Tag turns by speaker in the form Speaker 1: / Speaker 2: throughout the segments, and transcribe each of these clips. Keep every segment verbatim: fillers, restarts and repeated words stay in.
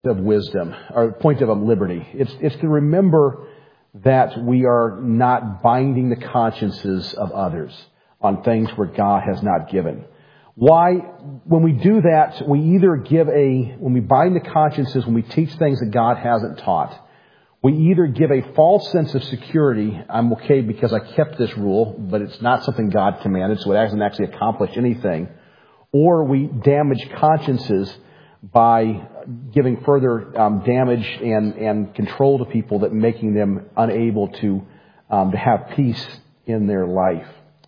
Speaker 1: of wisdom, or point of liberty. It's, it's to remember that we are not binding the consciences of others on things where God has not given. Why? When we do that, we either give a, when we bind the consciences, when we teach things that God hasn't taught, we either give a false sense of security. I'm okay because I kept this rule, but it's not something God commanded, so it hasn't actually accomplished anything. Or we damage consciences by giving further um, damage and, and control to people, that making them unable to um, to have peace in their life.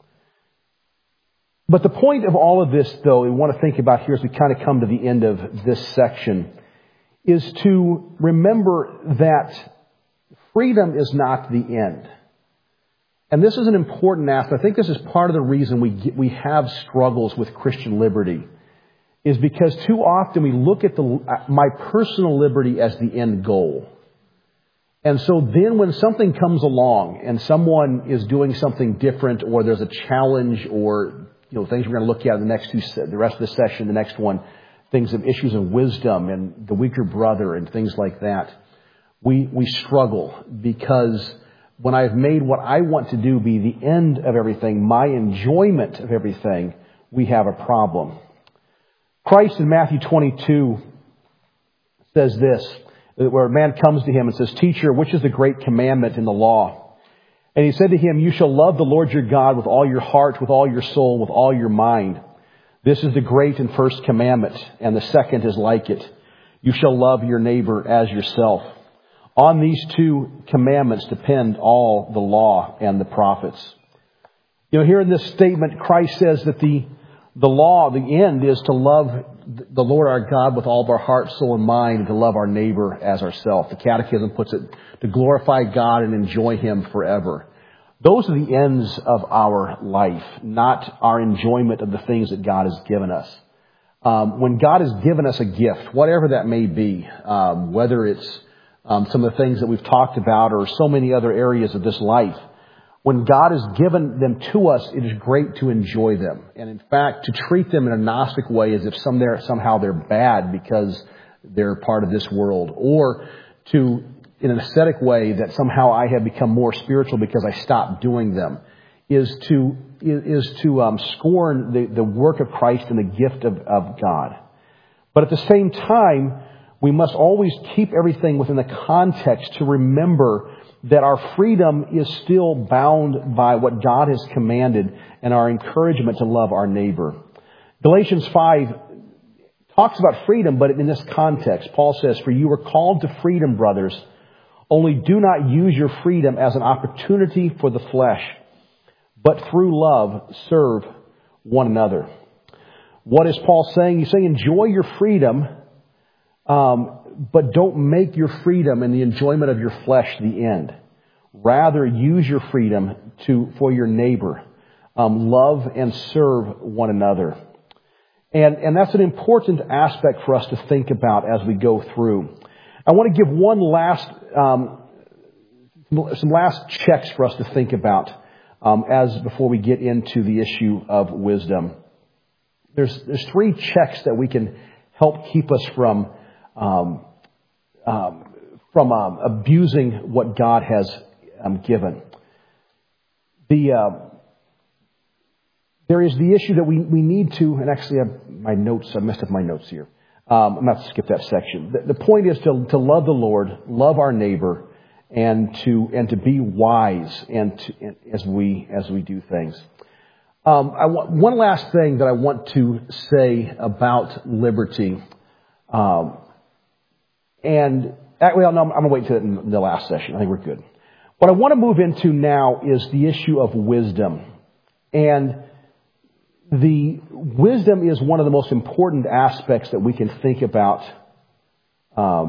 Speaker 1: But the point of all of this, though, we want to think about here as we kind of come to the end of this section, is to remember that freedom is not the end. And this is an important aspect. I think this is part of the reason we get, we have struggles with Christian liberty, is because too often we look at the my personal liberty as the end goal. And so then when something comes along and someone is doing something different, or there's a challenge, or you know things we're going to look at in the next two, the rest of the session, the next one, things of issues of wisdom and the weaker brother and things like that, we we struggle, because when I've made what I want to do be the end of everything, my enjoyment of everything, we have a problem. Christ in Matthew twenty-two says this, where a man comes to him and says, "Teacher, which is the great commandment in the law?" And he said to him, "You shall love the Lord your God with all your heart, with all your soul, with all your mind. This is the great and first commandment, and the second is like it. You shall love your neighbor as yourself. On these two commandments depend all the law and the prophets." You know, here in this statement, Christ says that the The law, the end, is to love the Lord our God with all of our heart, soul, and mind, and to love our neighbor as ourselves. The Catechism puts it, to glorify God and enjoy Him forever. Those are the ends of our life, not our enjoyment of the things that God has given us. Um, when God has given us a gift, whatever that may be, um, whether it's um, some of the things that we've talked about or so many other areas of this life, when God has given them to us, it is great to enjoy them. And in fact, to treat them in a Gnostic way as if some they're, somehow they're bad because they're part of this world. Or to, in an ascetic way, that somehow I have become more spiritual because I stopped doing them, is to is to um, scorn the, the work of Christ and the gift of, of God. But at the same time, we must always keep everything within the context to remember that our freedom is still bound by what God has commanded and our encouragement to love our neighbor. Galatians five talks about freedom, but in this context, Paul says, "For you are called to freedom, brothers. Only do not use your freedom as an opportunity for the flesh, but through love serve one another." What is Paul saying? He's saying enjoy your freedom, um, but don't make your freedom and the enjoyment of your flesh the end. Rather, use your freedom to for your neighbor. Um, love and serve one another. And, and that's an important aspect for us to think about as we go through. I want to give one last, um, some last checks for us to think about um, as before we get into the issue of wisdom. There's, there's three checks that we can help keep us from Um, um, from um, abusing what God has um, given. The uh, there is the issue that we, we need to, and actually I have my notes, I messed up my notes here. Um, I'm going to skip that section. The, the point is to, to love the Lord, love our neighbor, and to and to be wise and, to, and as we as we do things. Um, I want, one last thing that I want to say about liberty. Um, And, well, no, I'm going to wait until in the last session. I think we're good. What I want to move into now is the issue of wisdom. And the wisdom is one of the most important aspects that we can think about um,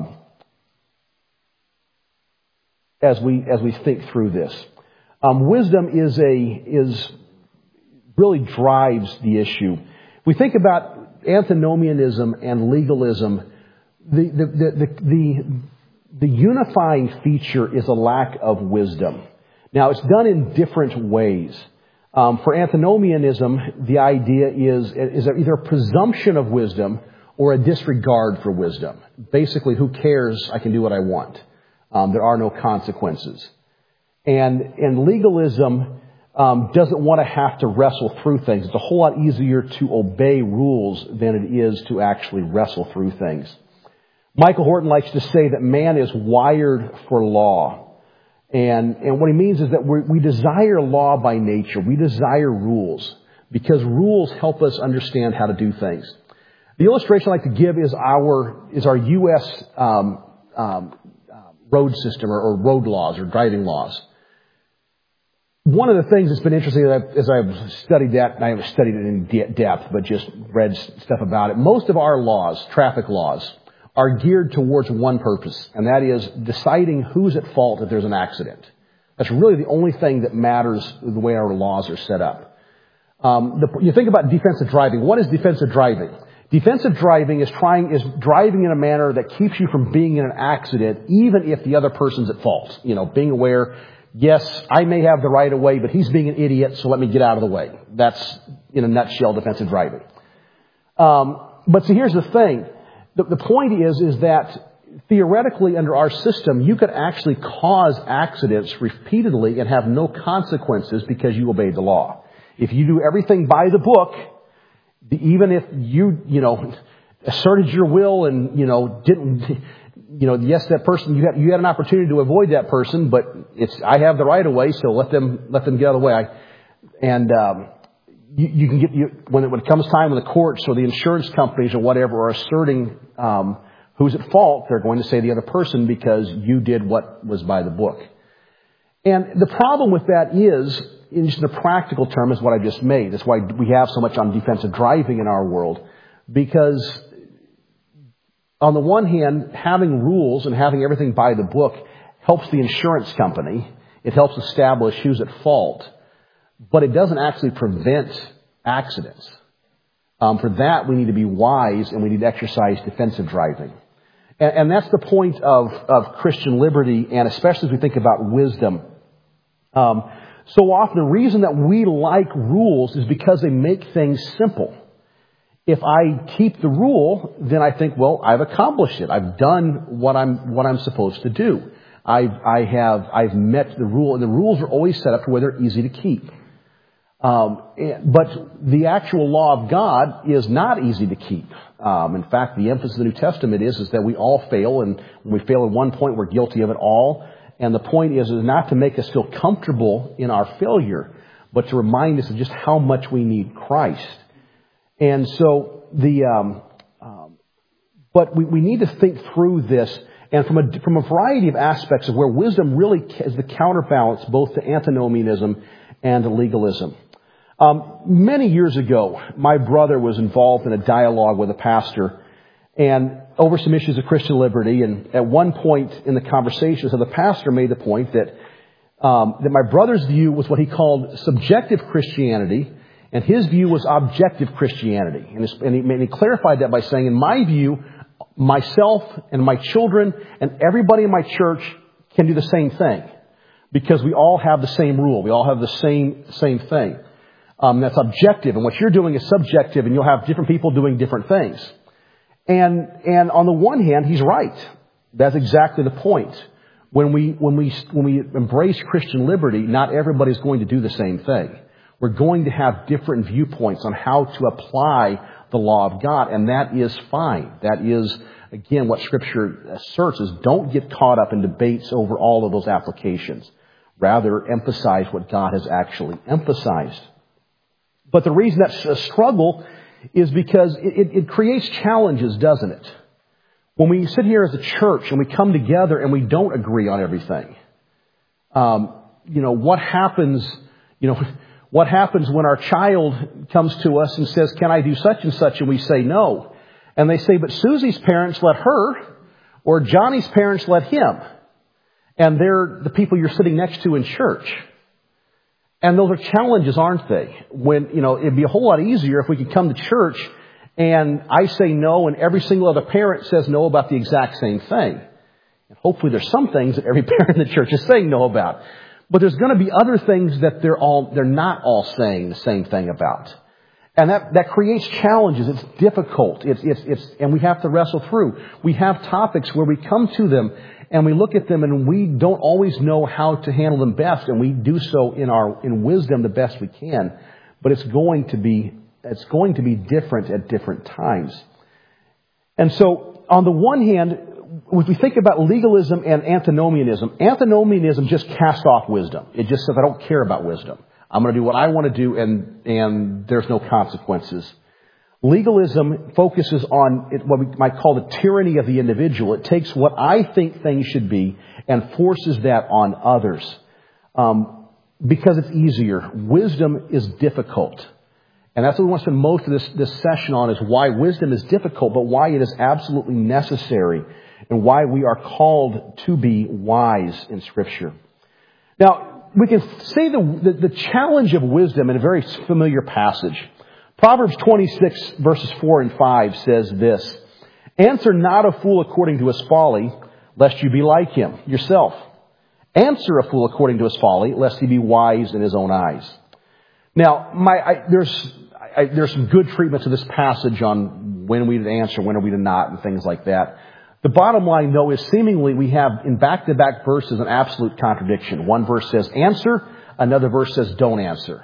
Speaker 1: as we as we think through this. Um, wisdom is a is really drives the issue. We think about antinomianism and legalism. The, the, the, the, the, the unifying feature is a lack of wisdom. Now, it's done in different ways. Um, for antinomianism, the idea is, is either a presumption of wisdom or a disregard for wisdom. Basically, who cares? I can do what I want. Um, there are no consequences. And, and legalism um, doesn't want to have to wrestle through things. It's a whole lot easier to obey rules than it is to actually wrestle through things. Michael Horton likes to say that man is wired for law. And, and what he means is that we we desire law by nature. We desire rules because rules help us understand how to do things. The illustration I like to give is our is our U S um, um, road system or, or road laws or driving laws. One of the things that's been interesting as I've studied that, and I haven't studied it in de- depth, but just read stuff about it. Most of our laws, traffic laws, are geared towards one purpose, and that is deciding who's at fault if there's an accident. That's really the only thing that matters the way our laws are set up. Um, the, you think about defensive driving. What is defensive driving? Defensive driving is trying is driving in a manner that keeps you from being in an accident, even if the other person's at fault. You know, being aware, yes, I may have the right of way, but he's being an idiot, so let me get out of the way. That's, in a nutshell, defensive driving. Um, but see, here's the thing. The, the point is, is that theoretically under our system, you could actually cause accidents repeatedly and have no consequences because you obeyed the law. If you do everything by the book, even if you, you know, asserted your will and, you know, didn't, you know, yes, that person, you had, you had an opportunity to avoid that person, but it's, I have the right of way, so let them, let them get out of the way. I, and, um, you, you can get, you, when it, when it comes time when the courts or the insurance companies or whatever are asserting, um, who's at fault, they're going to say the other person because you did what was by the book. And the problem with that is, in just a practical term, is what I just made. That's why we have so much on defensive driving in our world. Because on the one hand, having rules and having everything by the book helps the insurance company. It helps establish who's at fault. But it doesn't actually prevent accidents. Um, for that, we need to be wise and we need to exercise defensive driving. And, and that's the point of, of Christian liberty, and especially as we think about wisdom. Um, so often the reason that we like rules is because they make things simple. If I keep the rule, then I think, well, I've accomplished it. I've done what I'm what I'm supposed to do. I've I have I've met the rule, and the rules are always set up to where they're easy to keep. Um, but the actual law of God is not easy to keep. Um, in fact, the emphasis of the New Testament is is that we all fail, and when we fail at one point, we're guilty of it all. And the point is, is not to make us feel comfortable in our failure, but to remind us of just how much we need Christ. And so the, um, um, but we, we need to think through this, and from a from a variety of aspects of where wisdom really is the counterbalance both to antinomianism and to legalism. Um, many years ago, my brother was involved in a dialogue with a pastor, and over some issues of Christian liberty. And at one point in the conversation, so the pastor made the point that um, that my brother's view was what he called subjective Christianity, and his view was objective Christianity. And, and, he, and he clarified that by saying, in my view, myself and my children and everybody in my church can do the same thing because we all have the same rule. We all have the same same thing. Um, that's objective, and what you're doing is subjective, and you'll have different people doing different things. And and on the one hand, he's right. That's exactly the point. When we when we when we embrace Christian liberty, not everybody's going to do the same thing. We're going to have different viewpoints on how to apply the law of God, and that is fine. That is, again, what Scripture asserts is don't get caught up in debates over all of those applications. Rather, emphasize what God has actually emphasized. But the reason that's a struggle is because it, it, it creates challenges, doesn't it? When we sit here as a church and we come together and we don't agree on everything, um, you know, what happens, you know, what happens when our child comes to us and says, can I do such and such? And we say no. And they say, but Susie's parents let her, or Johnny's parents let him. And they're the people you're sitting next to in church. And those are challenges, aren't they? When, you know, it'd be a whole lot easier if we could come to church and I say no and every single other parent says no about the exact same thing. And hopefully there's some things that every parent in the church is saying no about. But there's going to be other things that they're all, they're not all saying the same thing about. And that, that creates challenges. It's difficult. It's, it's, it's, and we have to wrestle through. We have topics where we come to them and we look at them and we don't always know how to handle them best, and we do so in our, in wisdom the best we can. But it's going to be, it's going to be different at different times. And so, on the one hand, if we think about legalism and antinomianism, antinomianism just casts off wisdom. It just says, I don't care about wisdom. I'm going to do what I want to do, and, and there's no consequences. Legalism focuses on what we might call the tyranny of the individual. It takes what I think things should be and forces that on others. Um, because it's easier. Wisdom is difficult. And that's what we want to spend most of this, this session on, is why wisdom is difficult, but why it is absolutely necessary, and why we are called to be wise in Scripture. Now, we can say the, the, the challenge of wisdom in a very familiar passage. Proverbs twenty-six verses four and five says this: Answer not a fool according to his folly, lest you be like him yourself. Answer a fool according to his folly, lest he be wise in his own eyes. Now, my, I, there's, I, there's some good treatment to this passage on when are we to answer, when are we to not, and things like that. The bottom line, though, is seemingly we have in back-to-back verses an absolute contradiction. One verse says answer, another verse says don't answer.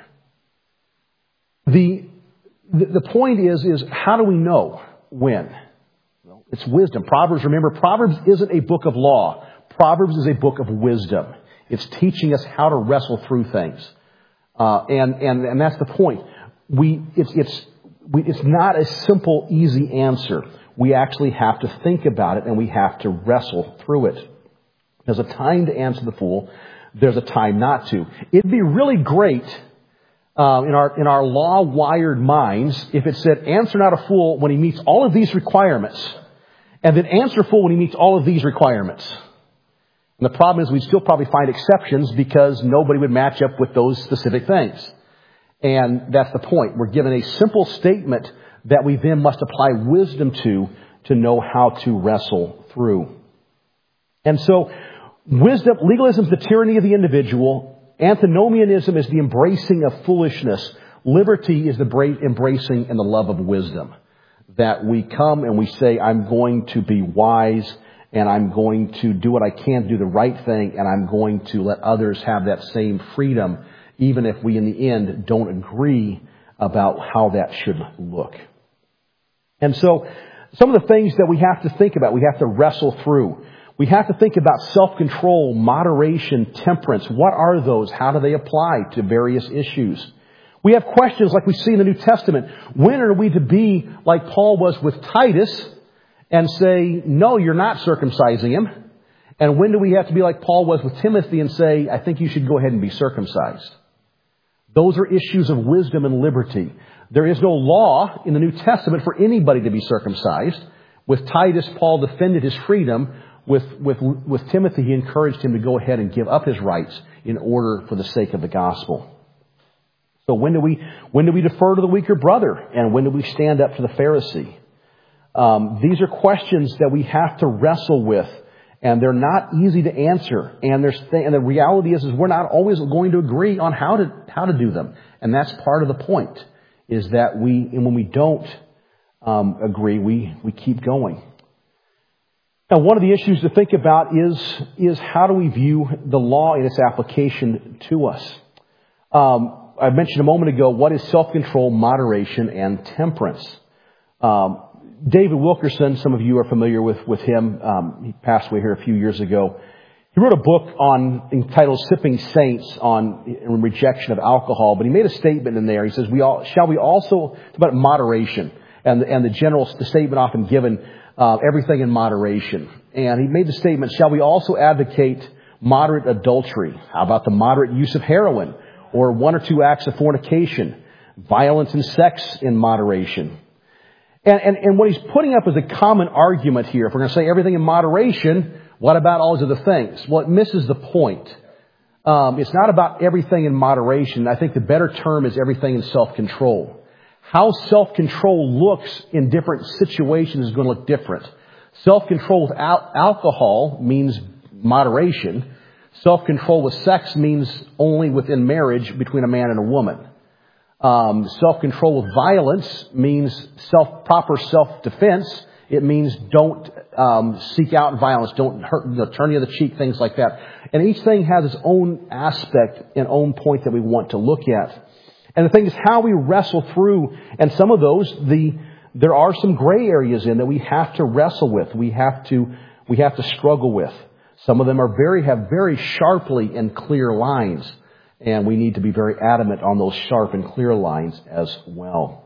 Speaker 1: The, the, the point is, is how do we know when? Well, it's wisdom. Proverbs, remember, Proverbs isn't a book of law. Proverbs is a book of wisdom. It's teaching us how to wrestle through things. Uh, and, and, and that's the point. We, it's, it's, we, it's not a simple, easy answer. We actually have to think about it, and we have to wrestle through it. There's a time to answer the fool. There's a time not to. It'd be really great uh, in our in our law-wired minds if it said, answer not a fool when he meets all of these requirements, and then answer a fool when he meets all of these requirements. And the problem is we'd still probably find exceptions because nobody would match up with those specific things. And that's the point. We're given a simple statement that we then must apply wisdom to, to know how to wrestle through. And so, wisdom, legalism is the tyranny of the individual. Antinomianism is the embracing of foolishness. Liberty is the embracing and the love of wisdom. That we come and we say, I'm going to be wise, and I'm going to do what I can to do the right thing, and I'm going to let others have that same freedom, even if we in the end don't agree about how that should look. And so, some of the things that we have to think about, we have to wrestle through. We have to think about self-control, moderation, temperance. What are those? How do they apply to various issues? We have questions like we see in the New Testament. When are we to be like Paul was with Titus and say, no, you're not circumcising him? And when do we have to be like Paul was with Timothy and say, I think you should go ahead and be circumcised? Those are issues of wisdom and liberty. There is no law in the New Testament for anybody to be circumcised. With Titus, Paul defended his freedom. With, with, with Timothy, he encouraged him to go ahead and give up his rights in order for the sake of the gospel. So when do we, when do we defer to the weaker brother? And when do we stand up to the Pharisee? Um, these are questions that we have to wrestle with. And they're not easy to answer. And there's th- and the reality is, is we're not always going to agree on how to how to do them. And that's part of the point, is that we, and when we don't um, agree, we, we keep going. Now, one of the issues to think about is, is how do we view the law in its application to us? Um, I mentioned a moment ago, what is self-control, moderation, and temperance? Um, David Wilkerson, some of you are familiar with, with him. Um, he passed away here a few years ago. He wrote a book on entitled Sipping Saints on in rejection of alcohol, but he made a statement in there. He says, "We all shall we also," it's about moderation, and, and the general the statement often given, uh, everything in moderation. And he made the statement, shall we also advocate moderate adultery? How about the moderate use of heroin, or one or two acts of fornication, violence and sex in moderation? And, and, and what he's putting up is a common argument here. If we're going to say everything in moderation, what about all these other things? Well, it misses the point. Um, it's not about everything in moderation. I think the better term is everything in self-control. How self-control looks in different situations is going to look different. Self-control with al- alcohol means moderation. Self-control with sex means only within marriage between a man and a woman. Um, self-control with violence means self proper self-defense. It means don't um, seek out violence, don't hurt, you know, turn the other cheek, things like that. And each thing has its own aspect and own point that we want to look at. And the thing is how we wrestle through, and some of those, the there are some gray areas in that we have to wrestle with. We have to we have to struggle with. Some of them are very have very sharply and clear lines, and we need to be very adamant on those sharp and clear lines as well.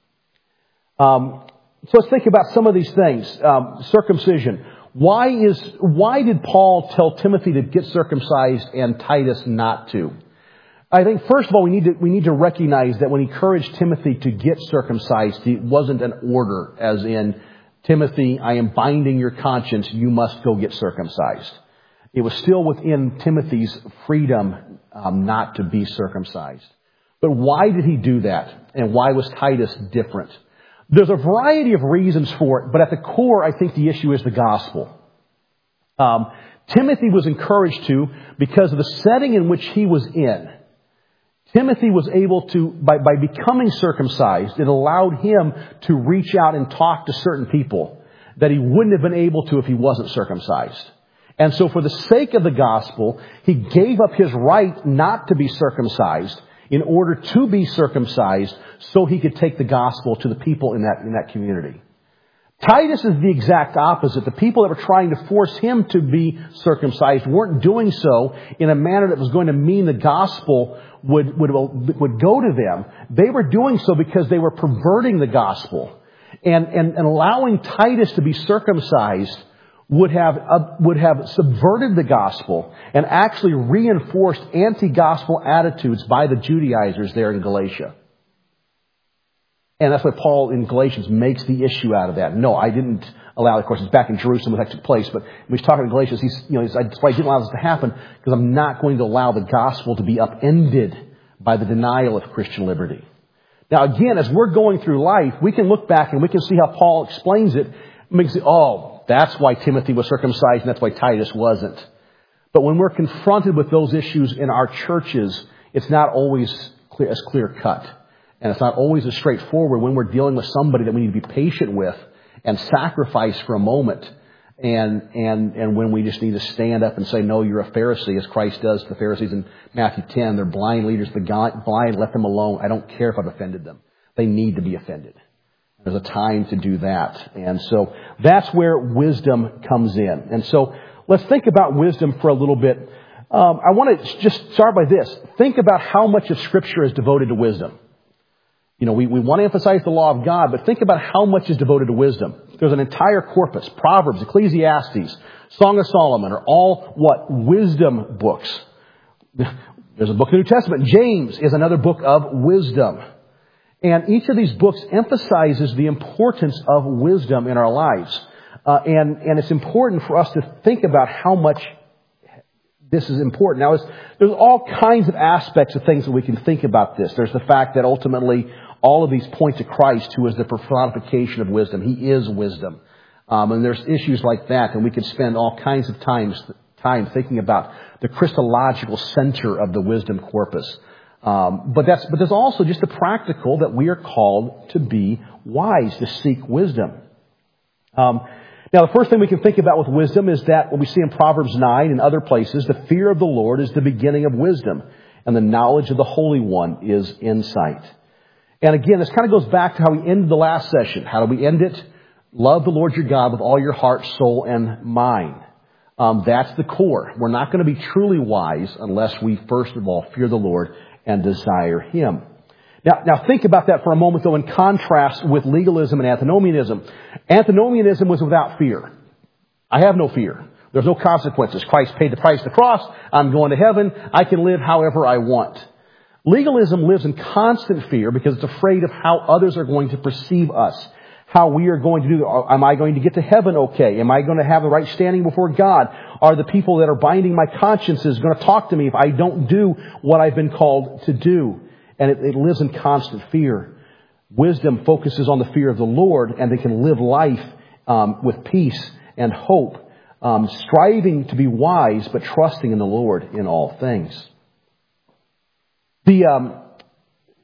Speaker 1: Um, so let's think about some of these things. Um, circumcision. Why is why did Paul tell Timothy to get circumcised and Titus not to? I think first of all we need to we need to recognize that when he encouraged Timothy to get circumcised, it wasn't an order, as in, Timothy, I am binding your conscience, you must go get circumcised. It was still within Timothy's freedom um, not to be circumcised. But why did he do that? And why was Titus different? There's a variety of reasons for it, but at the core, I think the issue is the gospel. Um, Timothy was encouraged to because of the setting in which he was in. Timothy was able to, by, by becoming circumcised, it allowed him to reach out and talk to certain people that he wouldn't have been able to if he wasn't circumcised. And so for the sake of the gospel, he gave up his right not to be circumcised in order to be circumcised so he could take the gospel to the people in that, in that community. Titus is the exact opposite. The people that were trying to force him to be circumcised weren't doing so in a manner that was going to mean the gospel would, would, would go to them. They were doing so because they were perverting the gospel. And, and, and allowing Titus to be circumcised would have, uh, would have subverted the gospel and actually reinforced anti-gospel attitudes by the Judaizers there in Galatia. And that's why Paul in Galatians makes the issue out of that. No, I didn't allow, of course, it's back in Jerusalem that took place, but when he's talking to Galatians, he's, you know, he's, that's why I didn't allow this to happen, because I'm not going to allow the gospel to be upended by the denial of Christian liberty. Now, again, as we're going through life, we can look back and we can see how Paul explains it. Makes it, oh, that's why Timothy was circumcised and that's why Titus wasn't. But when we're confronted with those issues in our churches, it's not always clear, as clear cut. And it's not always as straightforward when we're dealing with somebody that we need to be patient with and sacrifice for a moment. And, and, and when we just need to stand up and say, no, you're a Pharisee, as Christ does to the Pharisees in Matthew ten. They're blind leaders, the blind, let them alone. I don't care if I've offended them. They need to be offended. There's a time to do that. And so that's where wisdom comes in. And so let's think about wisdom for a little bit. Um, I want to just start by this. Think about how much of Scripture is devoted to wisdom. You know, we, we want to emphasize the law of God, but think about how much is devoted to wisdom. There's an entire corpus. Proverbs, Ecclesiastes, Song of Solomon are all what? Wisdom books. There's a book in the New Testament. James is another book of wisdom. And each of these books emphasizes the importance of wisdom in our lives. Uh, and, and it's important for us to think about how much this is important. Now, there's all kinds of aspects of things that we can think about this. There's the fact that ultimately all of these point to Christ, who is the personification of wisdom. He is wisdom. Um, and there's issues like that, and we could spend all kinds of times, time thinking about the Christological center of the wisdom corpus. Um, but that's but there's also just the practical that we are called to be wise, to seek wisdom. Um, now, the first thing we can think about with wisdom is that what we see in Proverbs nine and other places, the fear of the Lord is the beginning of wisdom, and the knowledge of the Holy One is insight. And again, this kind of goes back to how we ended the last session. How do we end it? Love the Lord your God with all your heart, soul, and mind. Um, that's the core. We're not going to be truly wise unless we first of all fear the Lord and desire Him. Now, now think about that for a moment, though, in contrast with legalism and antinomianism. Antinomianism was without fear. I have no fear. There's no consequences. Christ paid the price of the cross. I'm going to heaven. I can live however I want. Legalism lives in constant fear because it's afraid of how others are going to perceive us. How we are going to do. Am I going to get to heaven okay? Am I going to have the right standing before God? Are the people that are binding my consciences going to talk to me if I don't do what I've been called to do? And it, it lives in constant fear. Wisdom focuses on the fear of the Lord, and they can live life um, with peace and hope, um, striving to be wise, but trusting in the Lord in all things. The um,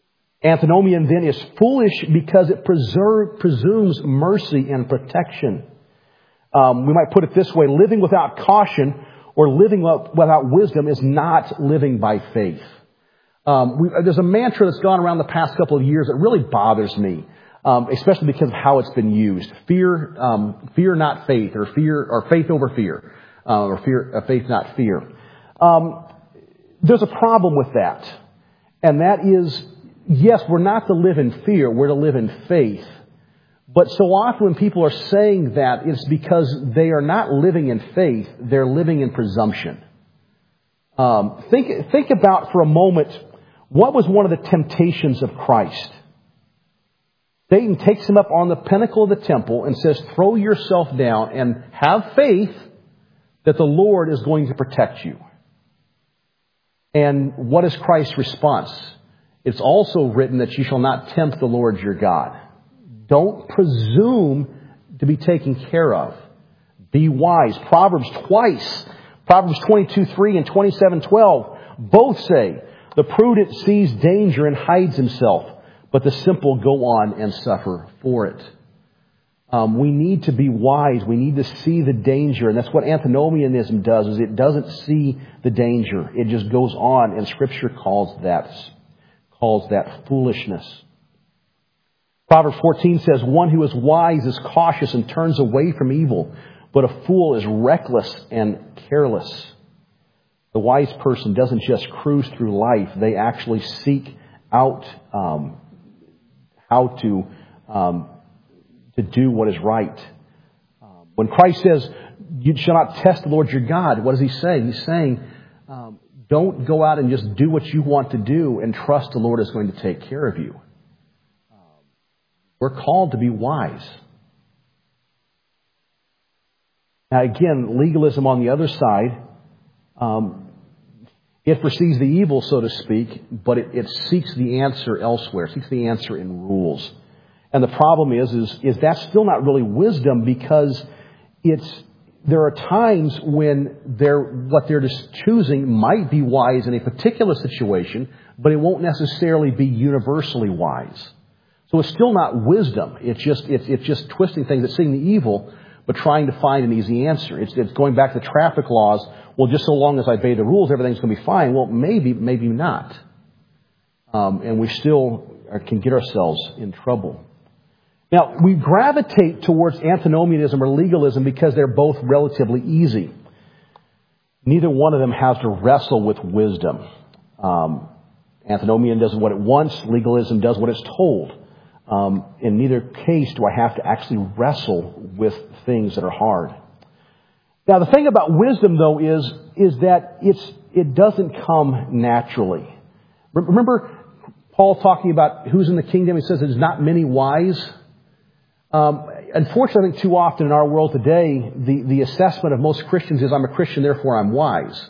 Speaker 1: Antinomian then is foolish because it preserve, presumes mercy and protection. Um, we might put it this way: living without caution or living without wisdom is not living by faith. Um, we, there's a mantra that's gone around the past couple of years that really bothers me, um, especially because of how it's been used. Fear, um, fear not faith, or fear, or faith over fear, uh, or fear, uh, faith not fear. Um, there's a problem with that, and that is, yes, we're not to live in fear; we're to live in faith. But so often when people are saying that, it's because they are not living in faith; they're living in presumption. Um, think, think about for a moment, what was one of the temptations of Christ? Satan takes him up on the pinnacle of the temple and says, throw yourself down and have faith that the Lord is going to protect you. And what is Christ's response? It's also written that you shall not tempt the Lord your God. Don't presume to be taken care of. Be wise. Proverbs twice, Proverbs twenty-two three and twenty-seven twelve, both say, the prudent sees danger and hides himself, but the simple go on and suffer for it. Um, we need to be wise. We need to see the danger. And that's what antinomianism does, is it doesn't see the danger. It just goes on, and Scripture calls that, calls that foolishness. Proverbs fourteen says, one who is wise is cautious and turns away from evil, but a fool is reckless and careless. The wise person doesn't just cruise through life. They actually seek out um, how to um, to do what is right. Um, when Christ says, you shall not test the Lord your God, what does he say? He's saying, um, don't go out and just do what you want to do and trust the Lord is going to take care of you. Um, we're called to be wise. Now again, legalism on the other side, um, it foresees the evil, so to speak, but it, it seeks the answer elsewhere. It seeks the answer in rules. And the problem is, is, is that's still not really wisdom, because it's, there are times when they're, what they're just choosing might be wise in a particular situation, but it won't necessarily be universally wise. So it's still not wisdom. It's just, it's, it's just twisting things. It's seeing the evil, but trying to find an easy answer. It's, it's going back to the traffic laws. Well, just so long as I obey the rules, everything's going to be fine. Well, maybe, maybe not. Um, and we still are, can get ourselves in trouble. Now, we gravitate towards antinomianism or legalism because they're both relatively easy. Neither one of them has to wrestle with wisdom. Um, antinomian does what it wants. Legalism does what it's told. Um, in neither case do I have to actually wrestle with things that are hard. Now, the thing about wisdom, though, is, is that it's, it doesn't come naturally. Remember Paul talking about who's in the kingdom? He says there's not many wise. Um, unfortunately, I think too often in our world today, the, the assessment of most Christians is, I'm a Christian, therefore I'm wise.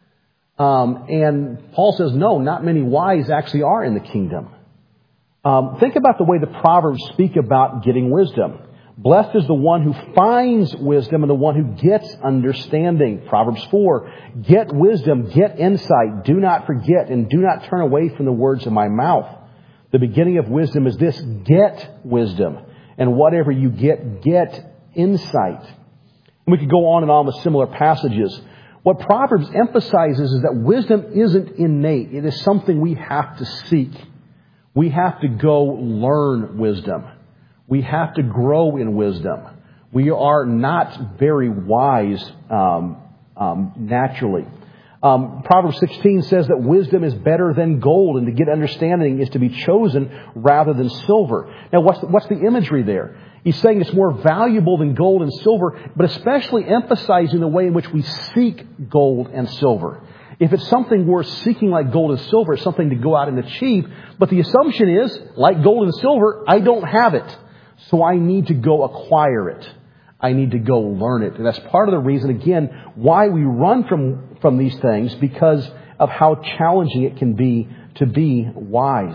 Speaker 1: Um, and Paul says, no, not many wise actually are in the kingdom. Um, think about the way the Proverbs speak about getting wisdom. Blessed is the one who finds wisdom and the one who gets understanding. Proverbs four, get wisdom, get insight, do not forget, and do not turn away from the words of my mouth. The beginning of wisdom is this, get wisdom. And whatever you get, get insight. And we could go on and on with similar passages. What Proverbs emphasizes is that wisdom isn't innate. It is something we have to seek. We have to go learn wisdom. We have to grow in wisdom. We are not very wise um, um, naturally. Um, Proverbs sixteen says that wisdom is better than gold, and to get understanding is to be chosen rather than silver. Now, what's the, what's the imagery there? He's saying it's more valuable than gold and silver, but especially emphasizing the way in which we seek gold and silver. If it's something worth seeking like gold and silver, it's something to go out and achieve. But the assumption is, like gold and silver, I don't have it. So I need to go acquire it. I need to go learn it. And that's part of the reason, again, why we run from, from these things, because of how challenging it can be to be wise.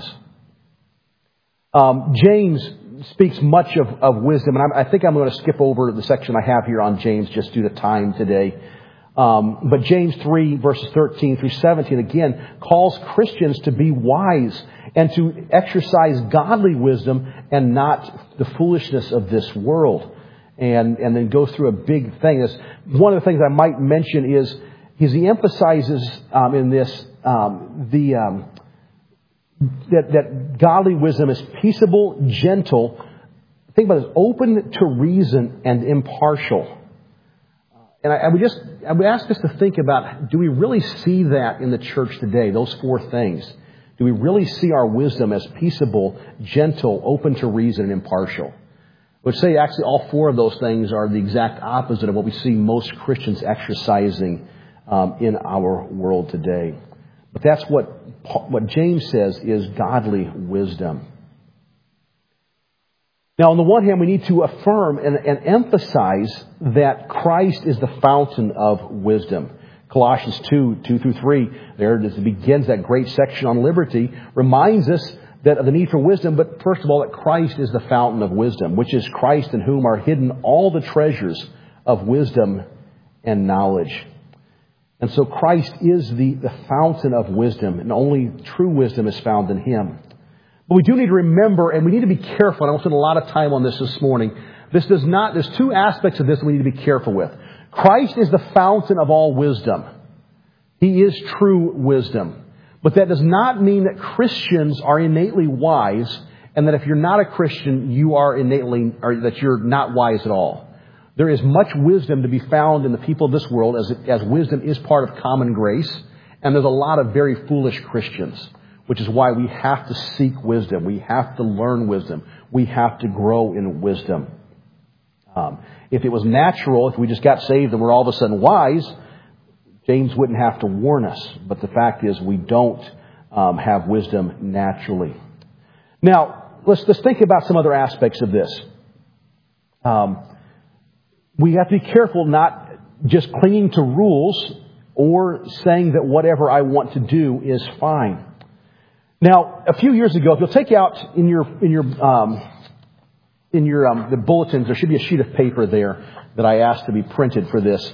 Speaker 1: Um, James speaks much of, of wisdom, and I, I think I'm going to skip over the section I have here on James just due to time today. Um, but James three, verses thirteen through seventeen, again, calls Christians to be wise and to exercise godly wisdom and not the foolishness of this world. And, and then goes through a big thing. This, one of the things I might mention is, is he emphasizes um, in this um, the um, that, that godly wisdom is peaceable, gentle. Think about this: open to reason and impartial. And I, I would just I would ask us to think about: do we really see that in the church today? Those four things. Do we really see our wisdom as peaceable, gentle, open to reason, and impartial? I would say actually all four of those things are the exact opposite of what we see most Christians exercising um, in our world today. But that's what what James says is godly wisdom. Now, on the one hand, we need to affirm and, and emphasize that Christ is the fountain of wisdom. Colossians two, two through three, there it begins that great section on liberty, reminds us that of the need for wisdom, but first of all, that Christ is the fountain of wisdom, which is Christ in whom are hidden all the treasures of wisdom and knowledge. And so Christ is the, the fountain of wisdom, and only true wisdom is found in Him. But we do need to remember, and we need to be careful, and I won't spend a lot of time on this this morning. This does not, there's two aspects of this we need to be careful with. Christ is the fountain of all wisdom. He is true wisdom. But that does not mean that Christians are innately wise, and that if you're not a Christian, you are innately, or that you're not wise at all. There is much wisdom to be found in the people of this world, as, as wisdom is part of common grace, and there's a lot of very foolish Christians, which is why we have to seek wisdom. We have to learn wisdom. We have to grow in wisdom. Um, if it was natural, if we just got saved and we're all of a sudden wise, James wouldn't have to warn us. But the fact is, we don't um, have wisdom naturally. Now, let's let's think about some other aspects of this. Um, we have to be careful not just clinging to rules or saying that whatever I want to do is fine. Now, a few years ago, if you'll take out in your in your um, in your um, the bulletins, there should be a sheet of paper there that I asked to be printed for this.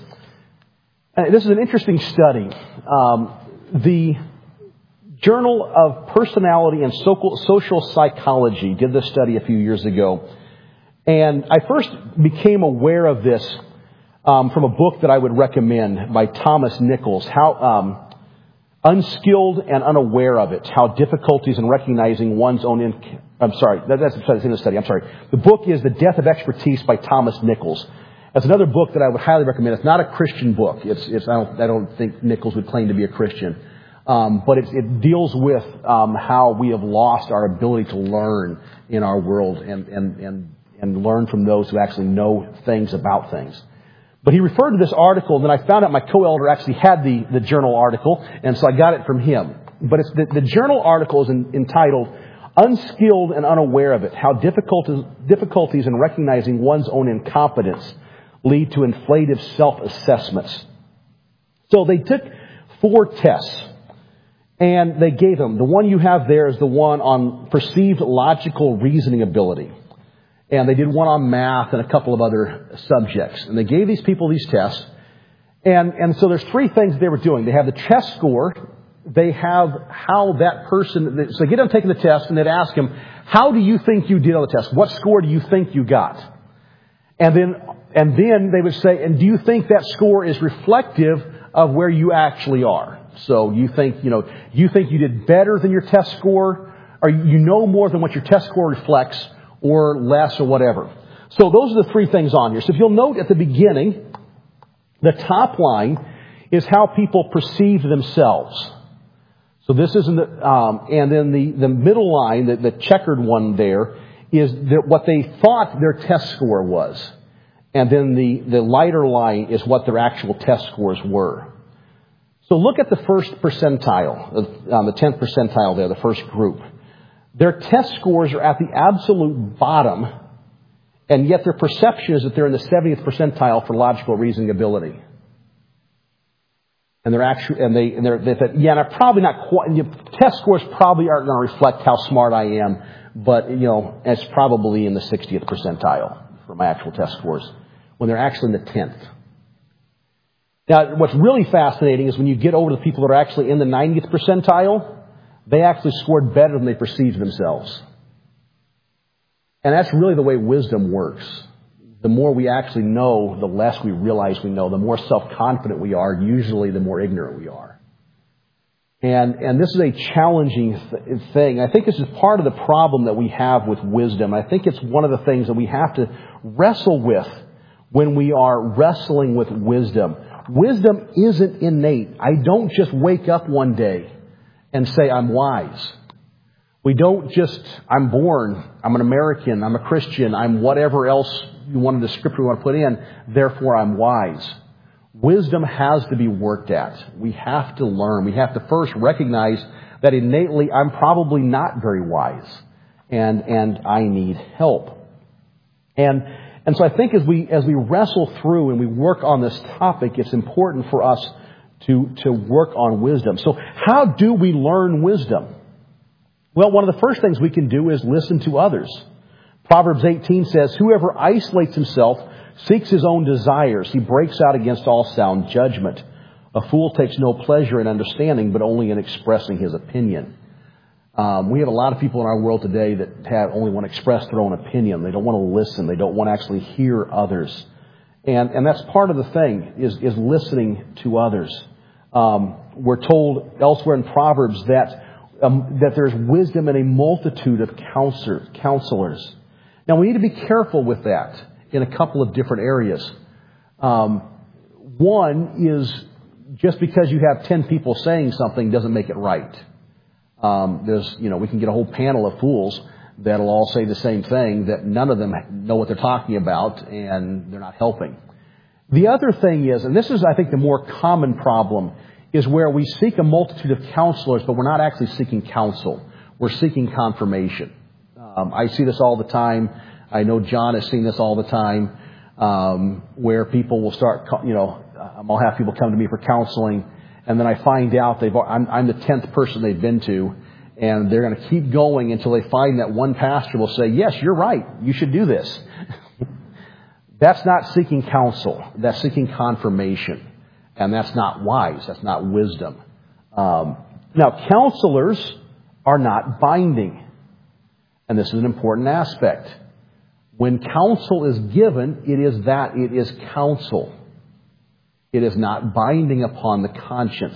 Speaker 1: And this is an interesting study. Um, the Journal of Personality and Social Psychology did this study a few years ago, and I first became aware of this um, from a book that I would recommend by Thomas Nichols. How um, Unskilled and Unaware of It, How Difficulties in Recognizing One's Own... In- I'm sorry, that, that's, that's in the study. I'm sorry. The book is The Death of Expertise by Thomas Nichols. That's another book that I would highly recommend. It's not a Christian book. It's, it's, I, don't, I don't think Nichols would claim to be a Christian. Um, but it, it deals with um, how we have lost our ability to learn in our world and, and, and, and learn from those who actually know things about things. But he referred to this article, and then I found out my co-elder actually had the, the journal article, and so I got it from him. But it's the, the journal article is in, entitled, Unskilled and Unaware of It, How Difficulties, Difficulties in Recognizing One's Own Incompetence Lead to Inflative Self-Assessments. So they took four tests, and they gave them. The one you have there is the one on perceived logical reasoning ability. And they did one on math and a couple of other subjects. And they gave these people these tests. And, and so there's three things they were doing. They have the test score. They have how that person... So they get them taking the test, and they'd ask them, how do you think you did on the test? What score do you think you got? And then, and then they would say, and do you think that score is reflective of where you actually are? So you think, you know, you think you did better than your test score? Or you know more than what your test score reflects? Or less, or whatever. So those are the three things on here. So if you'll note at the beginning, the top line is how people perceive themselves. So this is in the, um, and then the, the middle line, the, the checkered one there, is the, what they thought their test score was. And then the, the lighter line is what their actual test scores were. So look at the first percentile, um, the tenth percentile there, the first group. Their test scores are at the absolute bottom, and yet their perception is that they're in the seventieth percentile for logical reasoning ability. And they're actually, and they, and they're, they said, yeah, and I'm probably not quite, your test scores probably aren't going to reflect how smart I am, but, you know, it's probably in the sixtieth percentile for my actual test scores, when they're actually in the tenth. Now, what's really fascinating is when you get over to the people that are actually in the ninetieth percentile, they actually scored better than they perceived themselves. And that's really the way wisdom works. The more we actually know, the less we realize we know. The more self-confident we are, usually the more ignorant we are. And and this is a challenging th- thing. I think this is part of the problem that we have with wisdom. I think it's one of the things that we have to wrestle with when we are wrestling with wisdom. Wisdom isn't innate. I don't just wake up one day and say, I'm wise. We don't just, I'm born, I'm an American, I'm a Christian, I'm whatever else you want, the scripture you want to put in, therefore I'm wise. Wisdom has to be worked at. We have to learn. We have to first recognize that innately I'm probably not very wise and, and I need help. And, and so I think as we, as we wrestle through and we work on this topic, it's important for us to, to work on wisdom. So how do we learn wisdom? Well, one of the first things we can do is listen to others. Proverbs eighteen says, whoever isolates himself seeks his own desires. He breaks out against all sound judgment. A fool takes no pleasure in understanding, but only in expressing his opinion. Um, we have a lot of people in our world today that have only want to express their own opinion. They don't want to listen. They don't want to actually hear others. And, and that's part of the thing, is, is listening to others. Um, we're told elsewhere in Proverbs that Um, that there's wisdom in a multitude of counselor, counselors. Now, we need to be careful with that in a couple of different areas. Um, one is just because you have ten people saying something doesn't make it right. Um, there's, you know, we can get a whole panel of fools that'll all say the same thing that none of them know what they're talking about and they're not helping. The other thing is, and this is, I think, the more common problem, is where we seek a multitude of counselors, but we're not actually seeking counsel. We're seeking confirmation. Um, I see this all the time. I know John has seen this all the time, um, where people will start, you know, I'll have people come to me for counseling, and then I find out they've, I'm, I'm the tenth person they've been to, and they're going to keep going until they find that one pastor will say, yes, you're right, you should do this. That's not seeking counsel. That's seeking confirmation. And that's not wise. That's not wisdom. Um, now, counselors are not binding. And this is an important aspect. When counsel is given, it is that it is counsel. It is not binding upon the conscience.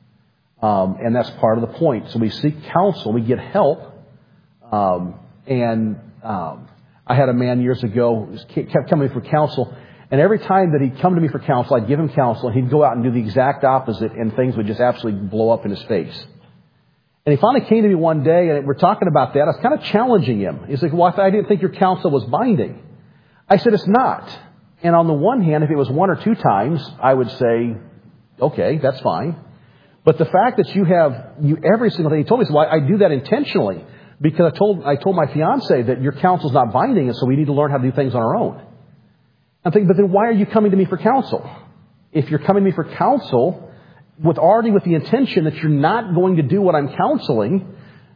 Speaker 1: Um, and that's part of the point. So we seek counsel. We get help. Um, and um, I had a man years ago who kept coming for counsel. And every time that he'd come to me for counsel, I'd give him counsel, and he'd go out and do the exact opposite, and things would just absolutely blow up in his face. And he finally came to me one day, and we're talking about that. I was kind of challenging him. He's like, well, I didn't think your counsel was binding. I said, it's not. And on the one hand, if it was one or two times, I would say, okay, that's fine. But the fact that you have, you every single day, he told me, well, I do that intentionally, because I told, I told my fiance that your counsel's not binding, and so we need to learn how to do things on our own. I'm thinking, but then why are you coming to me for counsel? If you're coming to me for counsel, with already with the intention that you're not going to do what I'm counseling,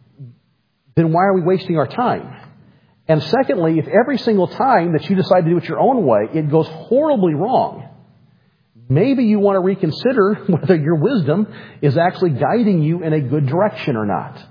Speaker 1: then why are we wasting our time? And secondly, if every single time that you decide to do it your own way, it goes horribly wrong, maybe you want to reconsider whether your wisdom is actually guiding you in a good direction or not.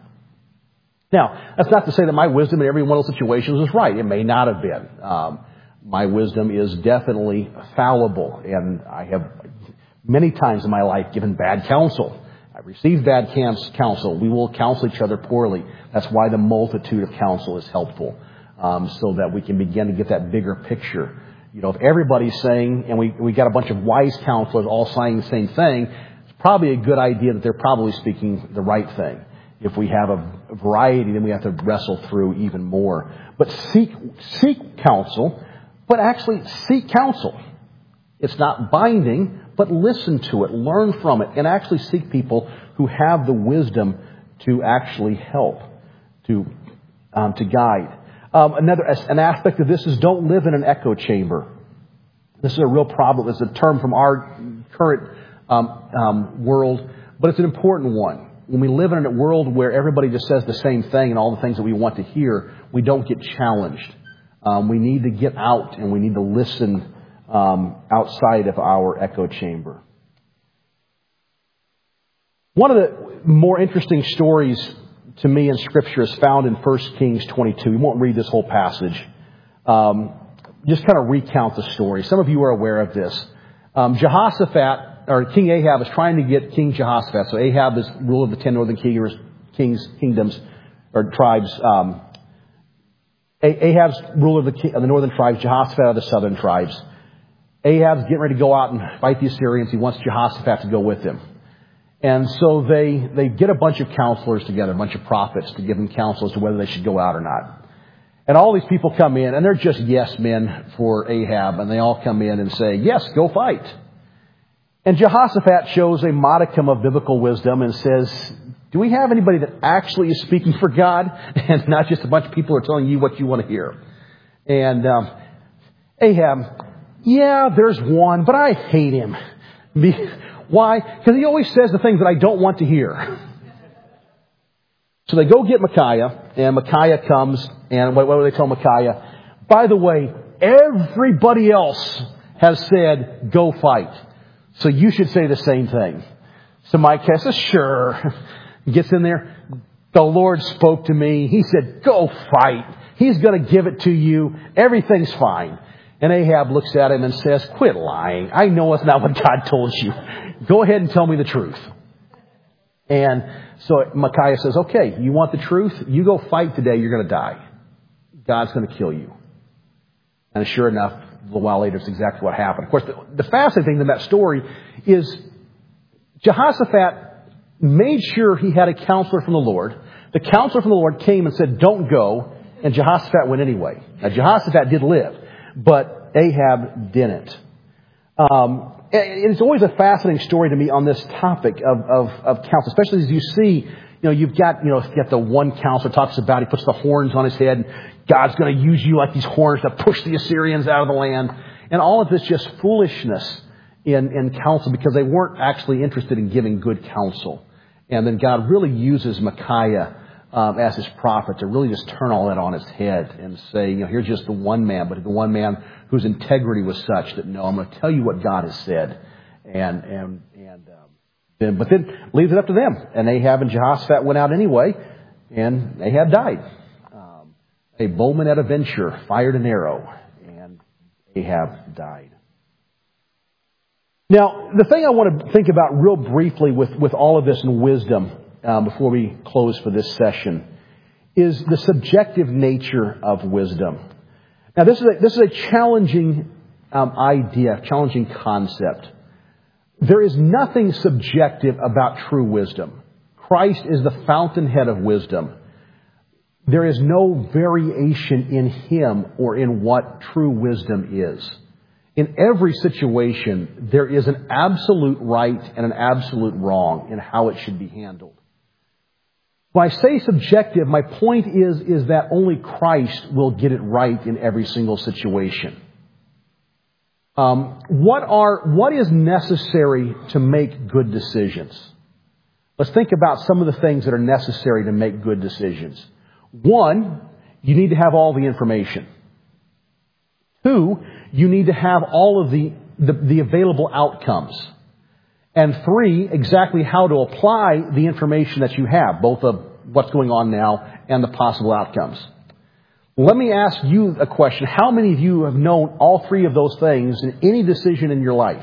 Speaker 1: Now, that's not to say that my wisdom in every one of those situations is right. It may not have been. Um, My wisdom is definitely fallible, and I have many times in my life given bad counsel. I've received bad counsel. We will counsel each other poorly. That's why the multitude of counsel is helpful, um, so that we can begin to get that bigger picture. You know, if everybody's saying, and we we got a bunch of wise counselors all saying the same thing, it's probably a good idea that they're probably speaking the right thing. If we have a variety, then we have to wrestle through even more. But seek seek counsel. But actually seek counsel. It's not binding, but listen to it, learn from it, and actually seek people who have the wisdom to actually help, to um, to guide. Um, another an aspect of this is don't live in an echo chamber. This is a real problem. It's a term from our current um, um, world, but it's an important one. When we live in a world where everybody just says the same thing and all the things that we want to hear, we don't get challenged. Um, we need to get out and we need to listen um, outside of our echo chamber. One of the more interesting stories to me in Scripture is found in First Kings twenty-two. We won't read this whole passage. Um, just kind of recount the story. Some of you are aware of this. Um, Jehoshaphat, or King Ahab, is trying to get King Jehoshaphat. So Ahab is ruler of the ten northern kings, kingdoms, or tribes. Um, Ahab's ruler of the, of the northern tribes, Jehoshaphat of the southern tribes. Ahab's getting ready to go out and fight the Assyrians. He wants Jehoshaphat to go with him. And so they, they get a bunch of counselors together, a bunch of prophets, to give them counsel as to whether they should go out or not. And all these people come in, and they're just yes men for Ahab, and they all come in and say, yes, go fight. And Jehoshaphat shows a modicum of biblical wisdom and says, do we have anybody that actually is speaking for God and not just a bunch of people who are telling you what you want to hear? And um, Ahab, yeah, there's one, but I hate him. Why? Because he always says the things that I don't want to hear. So they go get Micaiah, and Micaiah comes, and what, what do they tell Micaiah? By the way, everybody else has said, go fight. So you should say the same thing. So Micaiah says, sure. He gets in there. The Lord spoke to me. He said, go fight. He's going to give it to you. Everything's fine. And Ahab looks at him and says, quit lying. I know it's not what God told you. Go ahead and tell me the truth. And so Micaiah says, okay, you want the truth? You go fight today. You're going to die. God's going to kill you. And sure enough, a little while later, it's exactly what happened. Of course, the, the fascinating thing in that story is Jehoshaphat made sure he had a counselor from the Lord. The counselor from the Lord came and said, don't go. And Jehoshaphat went anyway. Now, Jehoshaphat did live, but Ahab didn't. Um, it's always a fascinating story to me on this topic of, of, of counsel, especially as you see, you know, you've got, you know, you've got the one counselor talks about, he puts the horns on his head, and God's going to use you like these horns to push the Assyrians out of the land. And all of this just foolishness in, in counsel because they weren't actually interested in giving good counsel. And then God really uses Micaiah um, as his prophet to really just turn all that on its head and say, you know, here's just the one man, but the one man whose integrity was such that, no, I'm going to tell you what God has said. And, and, and, um, then, but then leaves it up to them. And Ahab and Jehoshaphat went out anyway, and Ahab died. Um, a bowman at a venture fired an arrow, and Ahab died. Now, the thing I want to think about real briefly with, with all of this in wisdom, um, before we close for this session, is the subjective nature of wisdom. Now, this is a, this is a challenging um, idea, challenging concept. There is nothing subjective about true wisdom. Christ is the fountainhead of wisdom. There is no variation in Him or in what true wisdom is. In every situation, there is an absolute right and an absolute wrong in how it should be handled. When I say subjective, my point is, is that only Christ will get it right in every single situation. Um, what are, what is necessary to make good decisions? Let's think about some of the things that are necessary to make good decisions. One, you need to have all the information. Two, you need to have all of the, the, the available outcomes. And three, exactly how to apply the information that you have, both of what's going on now and the possible outcomes. Let me ask you a question. How many of you have known all three of those things in any decision in your life?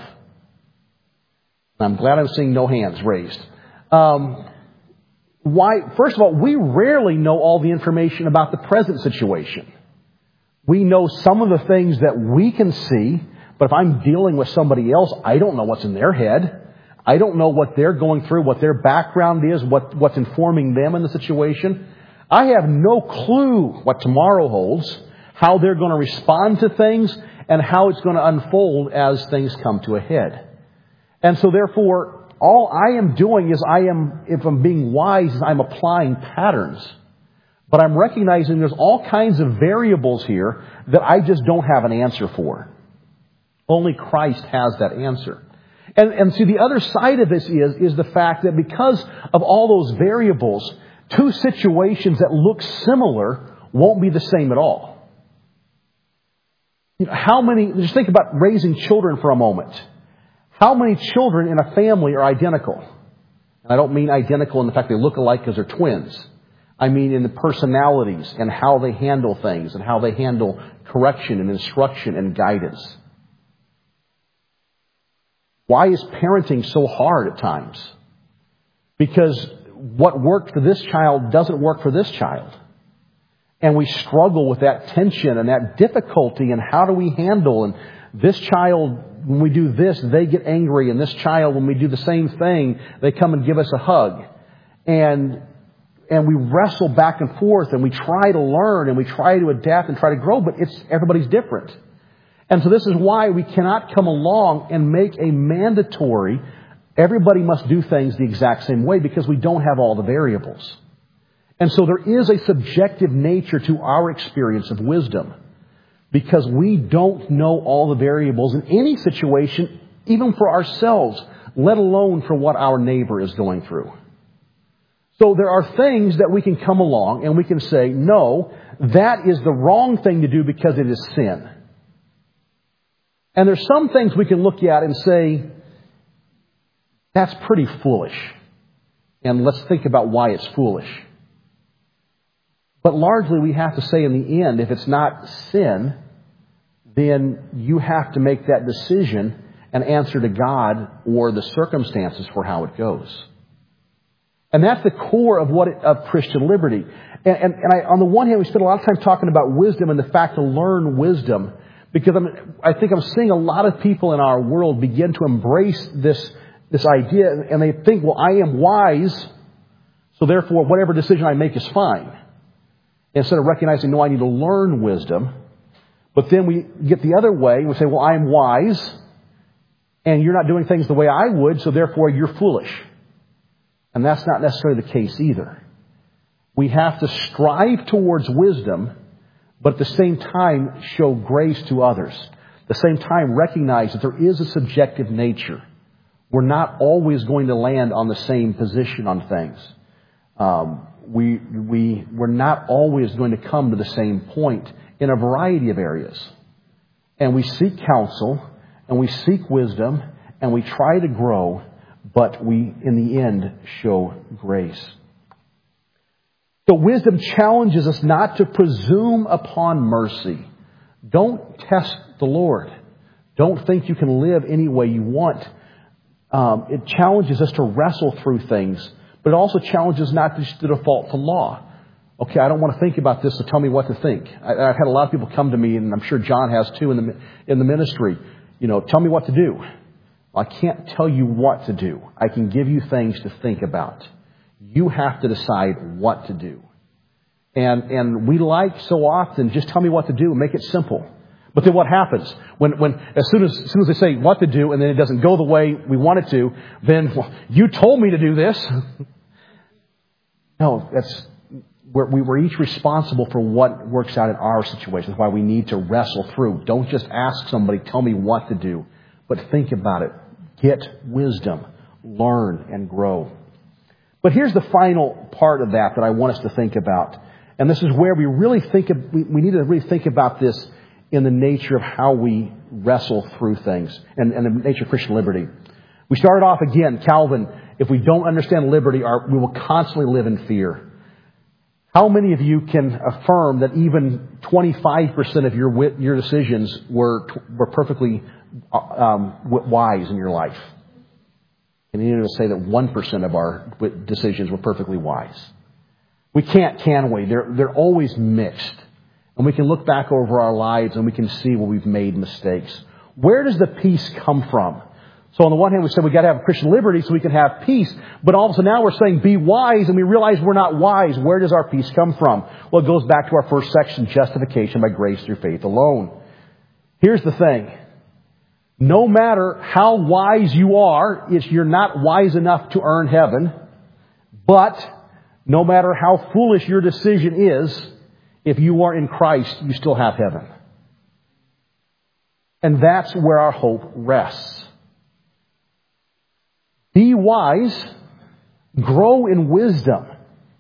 Speaker 1: I'm glad I'm seeing no hands raised. Um, why? First of all, we rarely know all the information about the present situation. We know some of the things that we can see, but if I'm dealing with somebody else, I don't know what's in their head. I don't know what they're going through, what their background is, what, what's informing them in the situation. I have no clue what tomorrow holds, how they're going to respond to things, and how it's going to unfold as things come to a head. And so therefore, all I am doing is I am, if I'm being wise, is I'm applying patterns. But I'm recognizing there's all kinds of variables here that I just don't have an answer for. Only Christ has that answer. And, and see, the other side of this is, is the fact that because of all those variables, two situations that look similar won't be the same at all. You know, how many, just think about raising children for a moment. How many children in a family are identical? And I don't mean identical in the fact they look alike because they're twins. I mean in the personalities and how they handle things and how they handle correction and instruction and guidance. Why is parenting so hard at times? Because what worked for this child doesn't work for this child. And we struggle with that tension and that difficulty and how do we handle. And this child, when we do this, they get angry. And this child, when we do the same thing, they come and give us a hug. And and we wrestle back and forth and we try to learn and we try to adapt and try to grow, but it's everybody's different. And so this is why we cannot come along and make a mandatory, everybody must do things the exact same way, because we don't have all the variables. And so there is a subjective nature to our experience of wisdom, because we don't know all the variables in any situation, even for ourselves, let alone for what our neighbor is going through. So there are things that we can come along and we can say, no, that is the wrong thing to do because it is sin. And there's some things we can look at and say, that's pretty foolish. And let's think about why it's foolish. But largely we have to say in the end, if it's not sin, then you have to make that decision and answer to God or the circumstances for how it goes. And that's the core of what it, of Christian liberty. And, and, and I, on the one hand, we spend a lot of time talking about wisdom and the fact to learn wisdom, because I'm, I think I'm seeing a lot of people in our world begin to embrace this, this idea, and they think, well, I am wise, so therefore whatever decision I make is fine. Instead of recognizing, no, I need to learn wisdom. But then we get the other way, and we say, well, I am wise, and you're not doing things the way I would, so therefore you're foolish. And that's not necessarily the case either. We have to strive towards wisdom, but at the same time show grace to others. At the same time recognize that there is a subjective nature. We're not always going to land on the same position on things. Um, we, we, we're not always going to come to the same point in a variety of areas. And we seek counsel, and we seek wisdom, and we try to grow, but we, in the end, show grace. So wisdom challenges us not to presume upon mercy. Don't test the Lord. Don't think you can live any way you want. Um, it challenges us to wrestle through things, but it also challenges not just to default to law. Okay, I don't want to think about this, so tell me what to think. I, I've had a lot of people come to me, and I'm sure John has too in the in the ministry. You know, tell me what to do. I can't tell you what to do. I can give you things to think about. You have to decide what to do. And and we like so often, just tell me what to do and make it simple. But then what happens? When when as soon as, as soon as they say what to do and then it doesn't go the way we want it to, then, well, you told me to do this. No, that's we're, we we're each responsible for what works out in our situation. That's why we need to wrestle through. Don't just ask somebody, tell me what to do, but think about it. Get wisdom, learn, and grow. But here's the final part of that that I want us to think about. And this is where we really think of, we, we need to really think about this in the nature of how we wrestle through things and, and the nature of Christian liberty. We started off again, Calvin, if we don't understand liberty, our, we will constantly live in fear. How many of you can affirm that even twenty-five percent of your your decisions were were perfectly um, wise in your life? And you need to say that one percent of our decisions were perfectly wise. We can't, can we? They're, they're always mixed. And we can look back over our lives and we can see where we've made mistakes. Where does the peace come from? So on the one hand, we said we've got to have Christian liberty so we can have peace. But also now we're saying be wise, and we realize we're not wise. Where does our peace come from? Well, it goes back to our first section, justification by grace through faith alone. Here's the thing. No matter how wise you are, it's, you're not wise enough to earn heaven. But no matter how foolish your decision is, if you are in Christ, you still have heaven. And that's where our hope rests. Be wise, grow in wisdom,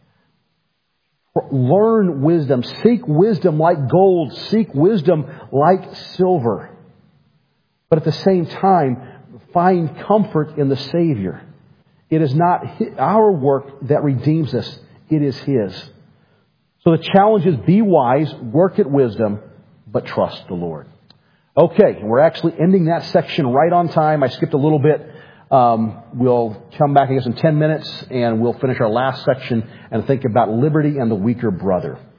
Speaker 1: learn wisdom, seek wisdom like gold, seek wisdom like silver. But at the same time, find comfort in the Savior It is not our work that redeems us. It is His. So the challenge is be wise, work at wisdom, but trust the Lord. Okay, we're actually ending that section right on time. I skipped a little bit. Um, we'll come back, I guess, in ten minutes, and we'll finish our last section and think about liberty and the weaker brother.